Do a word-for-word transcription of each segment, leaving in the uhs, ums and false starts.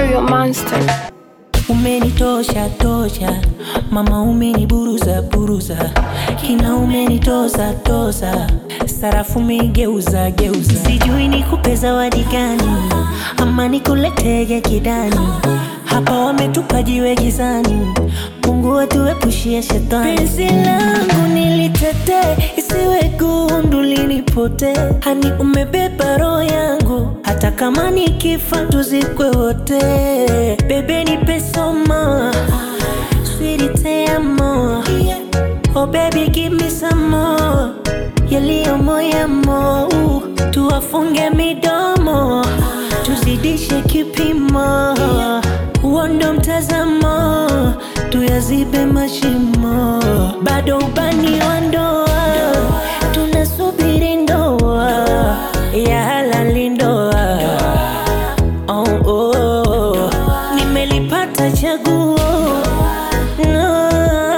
Stereo Monster. Umenitosha tosha, mama umeniburuza buruza, kina umenitoza toza, sarafu umegeuza geuza. Sijui nikupe zawadi gani, ama nikuletege kidani. Hapa wametupa jiwe gizani, Mungu atuepushie shetani. Penzi langu nilitete, isiwe gundu linipote. Hani umebeba roho yangu, hata kama nikifa tuzikwe wote. Bebe nipe somo, sweetie te amo. Oh baby give me some more, yaliyo moyamo. Tuwafunge midomo, tuzidishe kipimo. Uondo mtazamo, tuyazibe mashimo. Bado ubani wa ndoa, tunasubiri ndoa ya halali ndoa. Oh, oh, oh. Nimelipata chaguo, no.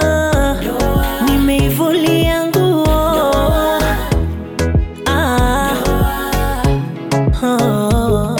Nimeivulia nguo, ah. Oh.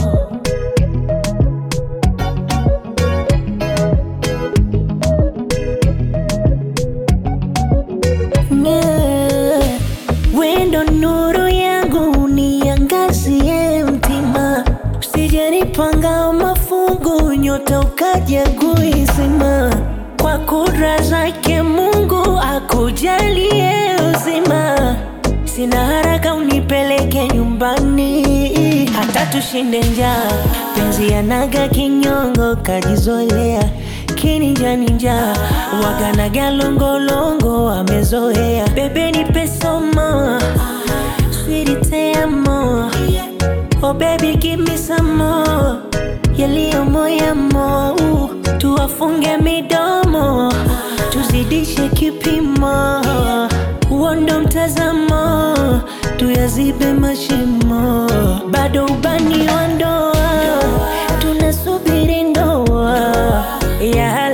Wendo nuru yangu niangazie mtima, usijenipanga mafungu nyota ukaja kuizima. Kwa kudra zake Mungu akujalie uzima, sina haraka unipeleke nyumbani, hata tushinde njaa. Penzi yanaga kinyongo kajizoelea, kininja ninja wagana galongolongo amezoea. Bebe nipe somo, sweetie te amo. Oh baby give me some more, yaliyo moyamo. Tuwafunge midomo, tuzidishe kipimo. Uondo mtazamo, tuyazibe mashimo. Bado ubani wa ndoa, tunasubiri ndoa ya